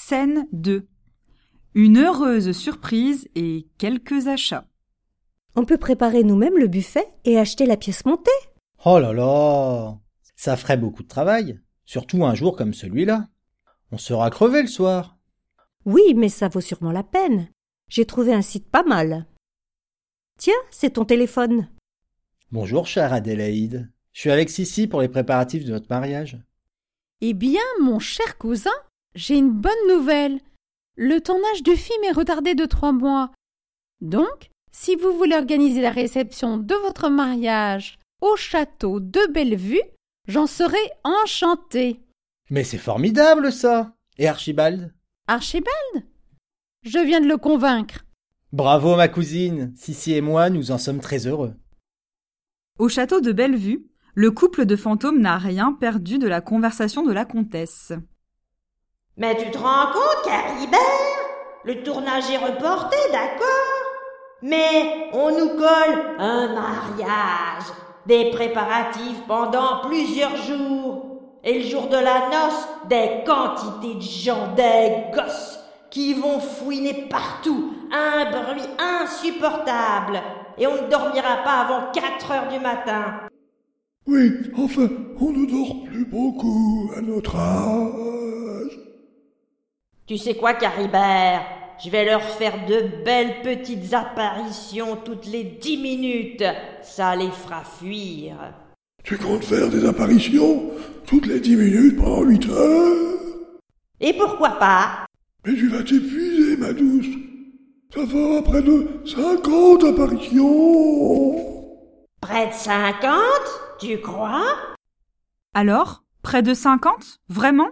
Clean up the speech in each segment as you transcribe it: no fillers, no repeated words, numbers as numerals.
Scène 2. Une heureuse surprise et quelques achats. On peut préparer nous-mêmes le buffet et acheter la pièce montée. Oh là là, ça ferait beaucoup de travail, surtout un jour comme celui-là. On sera crevé le soir. Oui, mais ça vaut sûrement la peine. J'ai trouvé un site pas mal. Tiens, c'est ton téléphone. Bonjour chère Adélaïde, je suis avec Sissi pour les préparatifs de notre mariage. Eh bien, mon cher cousin, j'ai une bonne nouvelle. Le tournage du film est retardé de 3 mois. Donc, si vous voulez organiser la réception de votre mariage au château de Bellevue, j'en serai enchantée. Mais c'est formidable ça. Et Archibald? Archibald? Je viens de le convaincre. Bravo ma cousine, Sissi et moi nous en sommes très heureux. Au château de Bellevue, le couple de fantômes n'a rien perdu de la conversation de la comtesse. Mais tu te rends compte, Caribert? Le tournage est reporté, d'accord? Mais on nous colle un mariage, des préparatifs pendant plusieurs jours. Et le jour de la noce, des quantités de gens, des gosses, qui vont fouiner partout, un bruit insupportable. Et on ne dormira pas avant 4 heures du matin. Oui, enfin, on ne dort plus beaucoup à notre âge. Tu sais quoi, Caribert? Je vais leur faire de belles petites apparitions toutes les 10 minutes. Ça les fera fuir. Tu comptes faire des apparitions toutes les 10 minutes pendant 8 heures? Et pourquoi pas? Mais tu vas t'épuiser, ma douce. Ça fera près de 50 apparitions. Près de 50? Tu crois? Alors, près de 50? Vraiment?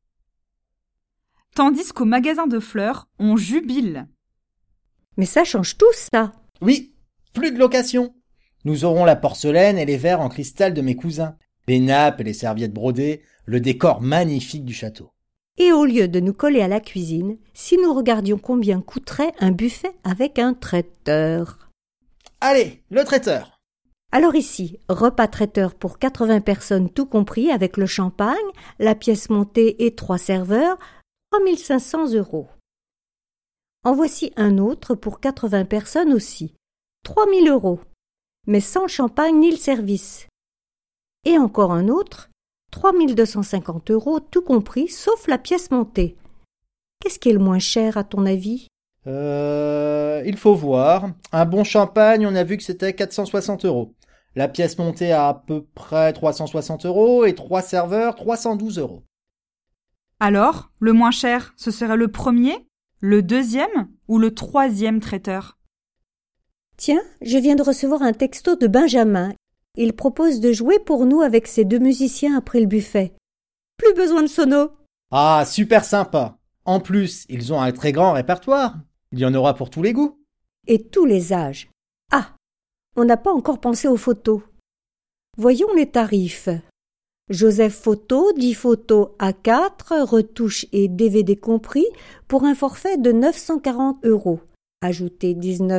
Tandis qu'au magasin de fleurs, on jubile. Mais ça change tout, ça. Oui, plus de location. Nous aurons la porcelaine et les verres en cristal de mes cousins, les nappes et les serviettes brodées, le décor magnifique du château. Et au lieu de nous coller à la cuisine, si nous regardions combien coûterait un buffet avec un traiteur. Allez, le traiteur. Alors ici, repas traiteur pour 80 personnes tout compris avec le champagne, la pièce montée et 3 serveurs, 3 500 €. En voici un autre pour 80 personnes aussi, 3 000 €, mais sans champagne ni le service. Et encore un autre, 3 250 € tout compris, sauf la pièce montée. Qu'est-ce qui est le moins cher à ton avis? Il faut voir. Un bon champagne, on a vu que c'était 460 €. La pièce montée à peu près 360 € et 3 serveurs 312 €. Alors, le moins cher, ce serait le premier, le deuxième ou le troisième traiteur? Tiens, je viens de recevoir un texto de Benjamin. Il propose de jouer pour nous avec ses 2 musiciens après le buffet. Plus besoin de sono. Ah, super sympa. En plus, ils ont un très grand répertoire. Il y en aura pour tous les goûts. Et tous les âges. Ah, on n'a pas encore pensé aux photos. Voyons les tarifs. Joseph Photo, 10 photos A4, retouches et DVD compris, pour un forfait de 940 €. Ajoutez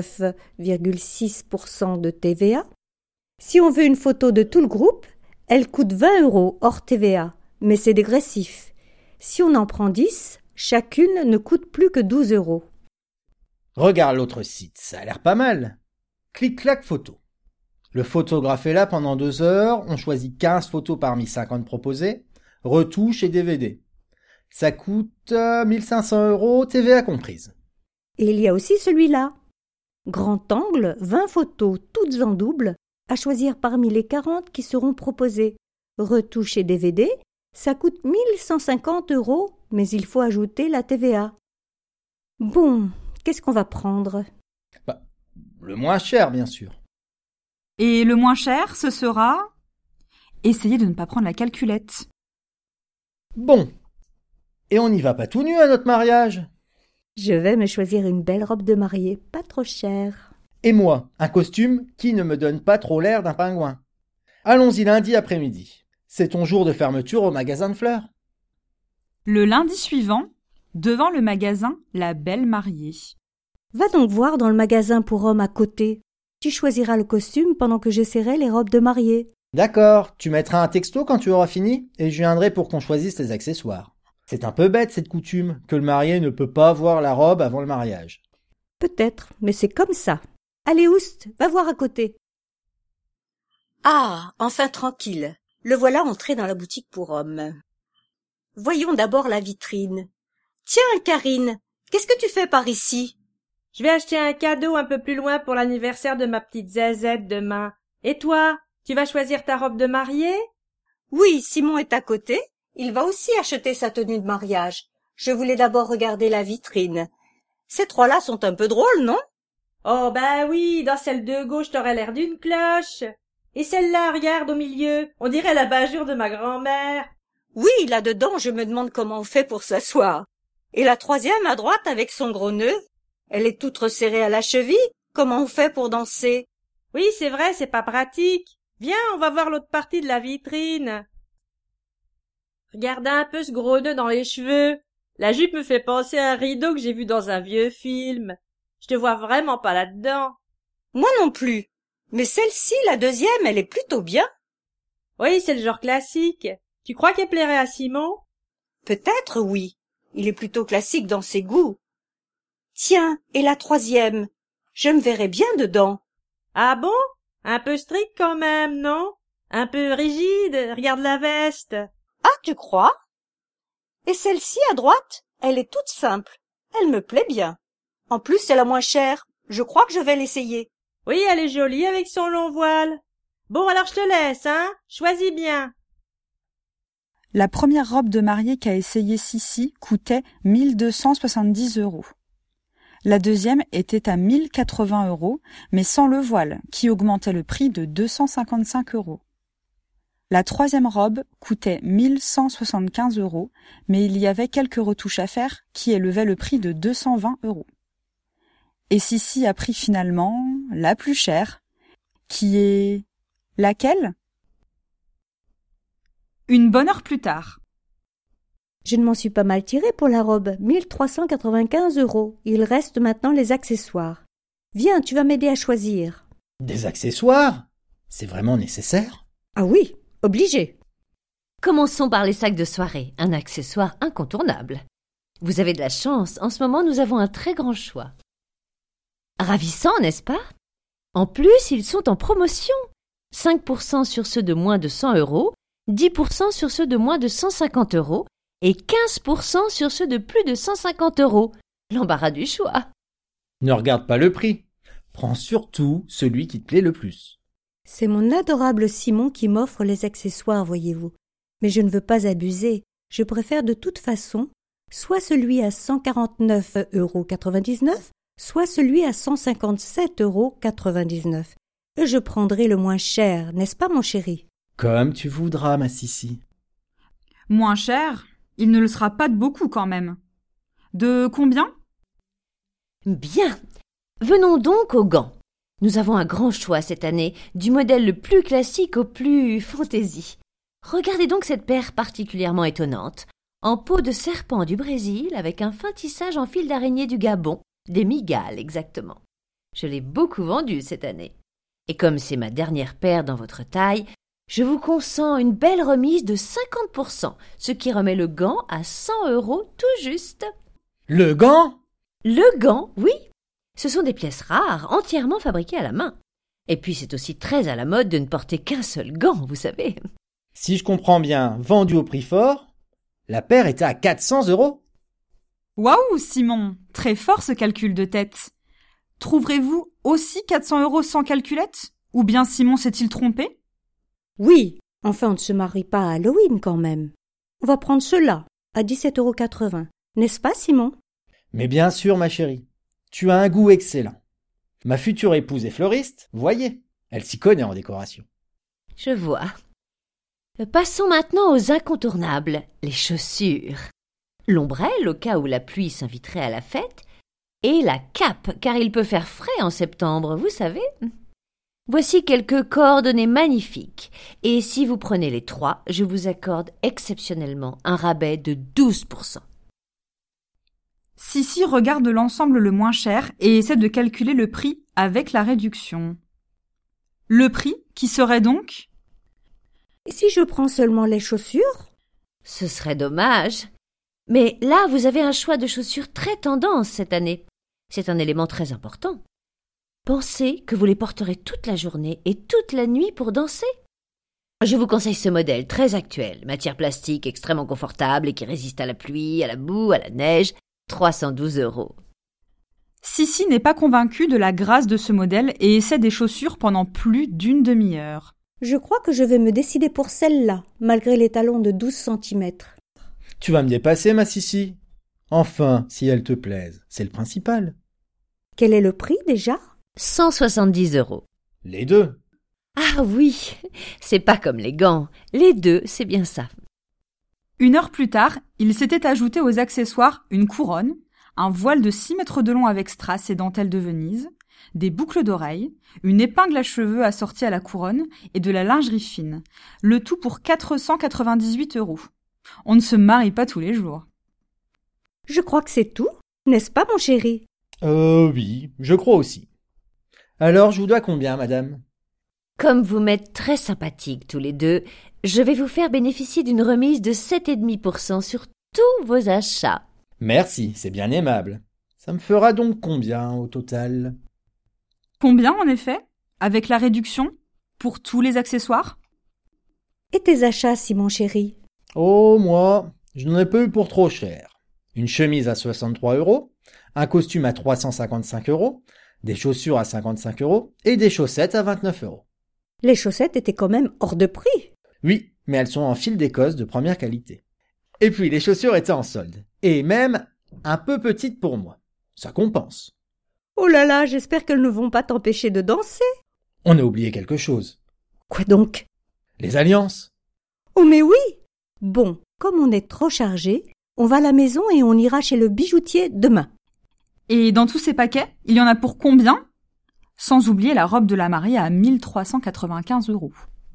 19,6% de TVA. Si on veut une photo de tout le groupe, elle coûte 20 € hors TVA, mais c'est dégressif. Si on en prend 10, chacune ne coûte plus que 12 €. Regarde l'autre site, ça a l'air pas mal. Clic-clac photo. Le photographe est là pendant 2 heures, on choisit 15 photos parmi 50 proposées, retouches et DVD. Ça coûte 1500 €, TVA comprise. Et il y a aussi celui-là. Grand angle, 20 photos, toutes en double, à choisir parmi les 40 qui seront proposées. Retouches et DVD, ça coûte 1150 €, mais il faut ajouter la TVA. Bon, qu'est-ce qu'on va prendre? Le moins cher, bien sûr. Et le moins cher, ce sera... Essayez de ne pas prendre la calculette. Bon. Et on n'y va pas tout nu à notre mariage? Je vais me choisir une belle robe de mariée, pas trop chère. Et moi, un costume qui ne me donne pas trop l'air d'un pingouin. Allons-y lundi après-midi. C'est ton jour de fermeture au magasin de fleurs. Le lundi suivant, devant le magasin La Belle Mariée. Va donc voir dans le magasin pour hommes à côté. Tu choisiras le costume pendant que j'essaierai les robes de mariée. D'accord, tu mettras un texto quand tu auras fini et je viendrai pour qu'on choisisse les accessoires. C'est un peu bête cette coutume, que le marié ne peut pas voir la robe avant le mariage. Peut-être, mais c'est comme ça. Allez, Oust, va voir à côté. Ah, enfin tranquille. Le voilà entré dans la boutique pour hommes. Voyons d'abord la vitrine. Tiens, Karine, qu'est-ce que tu fais par ici? Je vais acheter un cadeau un peu plus loin pour l'anniversaire de ma petite zézette demain. Et toi, tu vas choisir ta robe de mariée? Oui, Simon est à côté. Il va aussi acheter sa tenue de mariage. Je voulais d'abord regarder la vitrine. Ces trois-là sont un peu drôles, non? Oh ben oui, dans celle de gauche t'aurais l'air d'une cloche. Et celle-là, regarde au milieu, on dirait la bajour de ma grand-mère. Oui, là-dedans, je me demande comment on fait pour s'asseoir. Et la troisième à droite avec son gros nœud? Elle est toute resserrée à la cheville. Comment on fait pour danser? Oui, c'est vrai, c'est pas pratique. Viens, on va voir l'autre partie de la vitrine. Regarde un peu ce gros nœud dans les cheveux. La jupe me fait penser à un rideau que j'ai vu dans un vieux film. Je te vois vraiment pas là-dedans. Moi non plus. Mais celle-ci, la deuxième, elle est plutôt bien. Oui, c'est le genre classique. Tu crois qu'elle plairait à Simon? Peut-être, oui. Il est plutôt classique dans ses goûts. Tiens, et la troisième? Je me verrais bien dedans. Ah bon? Un peu strict quand même, non? Un peu rigide, regarde la veste. Ah, tu crois? Et celle-ci à droite, elle est toute simple. Elle me plaît bien. En plus, c'est la moins chère. Je crois que je vais l'essayer. Oui, elle est jolie avec son long voile. Bon, alors je te laisse, hein? Choisis bien. La première robe de mariée qu'a essayée Sissi coûtait 1270 €. La deuxième était à 1080 €, mais sans le voile, qui augmentait le prix de 255 €. La troisième robe coûtait 1175 €, mais il y avait quelques retouches à faire qui élevaient le prix de 220 €. Et Sissi a pris finalement la plus chère, qui est... laquelle? Une bonne heure plus tard. Je ne m'en suis pas mal tirée pour la robe, 1395 €. Il reste maintenant les accessoires. Viens, tu vas m'aider à choisir. Des accessoires? C'est vraiment nécessaire? Ah oui, obligé. Commençons par les sacs de soirée, un accessoire incontournable. Vous avez de la chance, en ce moment nous avons un très grand choix. Ravissant, n'est-ce pas? En plus, ils sont en promotion. 5% sur ceux de moins de 100 €, 10% sur ceux de moins de 150 € et 15% sur ceux de plus de 150 €. L'embarras du choix. Ne regarde pas le prix. Prends surtout celui qui te plaît le plus. C'est mon adorable Simon qui m'offre les accessoires, voyez-vous. Mais je ne veux pas abuser. Je préfère de toute façon soit celui à 149,99 €, soit celui à 157,99 €. Et je prendrai le moins cher, n'est-ce pas, mon chéri? Comme tu voudras, ma Sissi. Moins cher, il ne le sera pas de beaucoup quand même. De combien? Bien. Venons donc aux gants. Nous avons un grand choix cette année, du modèle le plus classique au plus fantaisie. Regardez donc cette paire particulièrement étonnante, en peau de serpent du Brésil avec un fin tissage en fil d'araignée du Gabon, des migales exactement. Je l'ai beaucoup vendue cette année. Et comme c'est ma dernière paire dans votre taille, je vous consens une belle remise de 50%, ce qui remet le gant à 100 € tout juste. Le gant? Le gant, oui. Ce sont des pièces rares, entièrement fabriquées à la main. Et puis c'est aussi très à la mode de ne porter qu'un seul gant, vous savez. Si je comprends bien, vendu au prix fort, la paire était à 400 €. Waouh, Simon! Très fort ce calcul de tête. Trouverez-vous aussi 400 € sans calculette? Ou bien Simon s'est-il trompé? Oui, enfin on ne se marie pas à Halloween quand même. On va prendre cela, à 17,80 €. N'est-ce pas, Simon? Mais bien sûr, ma chérie. Tu as un goût excellent. Ma future épouse est fleuriste, voyez. Elle s'y connaît en décoration. Je vois. Passons maintenant aux incontournables, les chaussures. L'ombrelle, au cas où la pluie s'inviterait à la fête, et la cape, car il peut faire frais en septembre, vous savez. Voici quelques coordonnées magnifiques, et si vous prenez les trois, je vous accorde exceptionnellement un rabais de 12%. Sissi regarde l'ensemble le moins cher et essaie de calculer le prix avec la réduction. Le prix, qui serait donc? Et si je prends seulement les chaussures? Ce serait dommage. Mais là, vous avez un choix de chaussures très tendance cette année. C'est un élément très important. Pensez que vous les porterez toute la journée et toute la nuit pour danser. Je vous conseille ce modèle très actuel, matière plastique extrêmement confortable et qui résiste à la pluie, à la boue, à la neige, 312 €. Sissi n'est pas convaincue de la grâce de ce modèle et essaie des chaussures pendant plus d'une demi-heure. Je crois que je vais me décider pour celle-là, malgré les talons de 12 cm. Tu vas me dépasser, ma Sissi. Enfin, si elles te plaisent, c'est le principal. Quel est le prix déjà? 170 €. Les deux. Ah oui, c'est pas comme les gants. Les deux, c'est bien ça. Une heure plus tard, il s'était ajouté aux accessoires une couronne, un voile de 6 mètres de long avec strass et dentelle de Venise, des boucles d'oreilles, une épingle à cheveux assortie à la couronne et de la lingerie fine, le tout pour 498 €. On ne se marie pas tous les jours. Je crois que c'est tout, n'est-ce pas mon chéri? Oui, je crois aussi. Alors, je vous dois combien, madame? Comme vous m'êtes très sympathiques tous les deux, je vais vous faire bénéficier d'une remise de 7,5% sur tous vos achats. Merci, c'est bien aimable. Ça me fera donc combien au total? Combien en effet? Avec la réduction? Pour tous les accessoires? Et tes achats, si mon chéri? Oh, moi, je n'en ai pas eu pour trop cher. Une chemise à 63 €, un costume à 355 €, des chaussures à 55 € et des chaussettes à 29 €. Les chaussettes étaient quand même hors de prix. Oui, mais elles sont en fil d'Écosse de première qualité. Et puis les chaussures étaient en solde, et même un peu petites pour moi. Ça compense. Oh là là, j'espère qu'elles ne vont pas t'empêcher de danser. On a oublié quelque chose. Quoi donc? Les alliances. Oh mais oui! Bon, comme on est trop chargé, on va à la maison et on ira chez le bijoutier demain. Et dans tous ces paquets, il y en a pour combien? Sans oublier la robe de la mariée à 1395 €.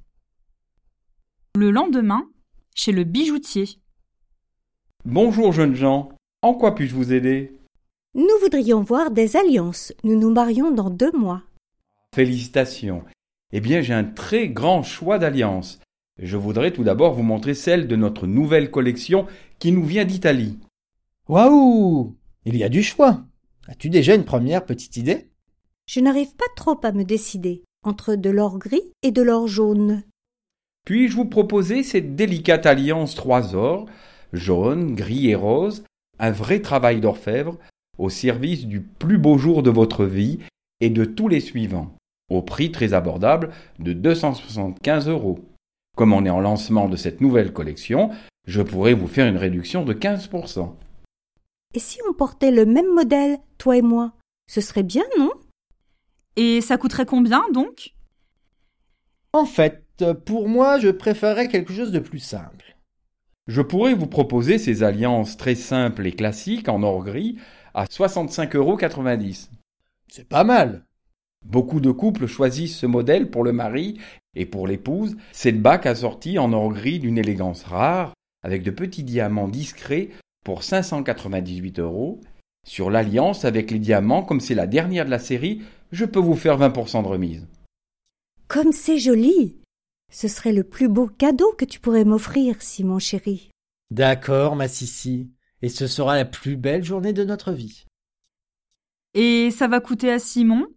Le lendemain, chez le bijoutier. Bonjour jeunes gens, en quoi puis-je vous aider? Nous voudrions voir des alliances. Nous nous marions dans 2 mois. Félicitations. Eh bien, j'ai un très grand choix d'alliances. Je voudrais tout d'abord vous montrer celle de notre nouvelle collection qui nous vient d'Italie. Waouh! Il y a du choix. As-tu déjà une première petite idée? Je n'arrive pas trop à me décider entre de l'or gris et de l'or jaune. Puis-je vous proposer cette délicate alliance 3 ors, jaune, gris et rose, un vrai travail d'orfèvre, au service du plus beau jour de votre vie et de tous les suivants, au prix très abordable de 275 €. Comme on est en lancement de cette nouvelle collection, je pourrais vous faire une réduction de 15%. Et si on portait le même modèle, toi et moi? Ce serait bien, non? Et ça coûterait combien donc? En fait, pour moi, je préférerais quelque chose de plus simple. Je pourrais vous proposer ces alliances très simples et classiques en or gris à 65,90 €. C'est pas mal. Beaucoup de couples choisissent ce modèle pour le mari et pour l'épouse, cette bague assortie en or gris d'une élégance rare, avec de petits diamants discrets pour 598 €. Sur l'alliance avec les diamants, comme c'est la dernière de la série, je peux vous faire 20% de remise. Comme c'est joli! Ce serait le plus beau cadeau que tu pourrais m'offrir, si mon chéri. D'accord, ma Sissi. Et ce sera la plus belle journée de notre vie. Et ça va coûter à Simon?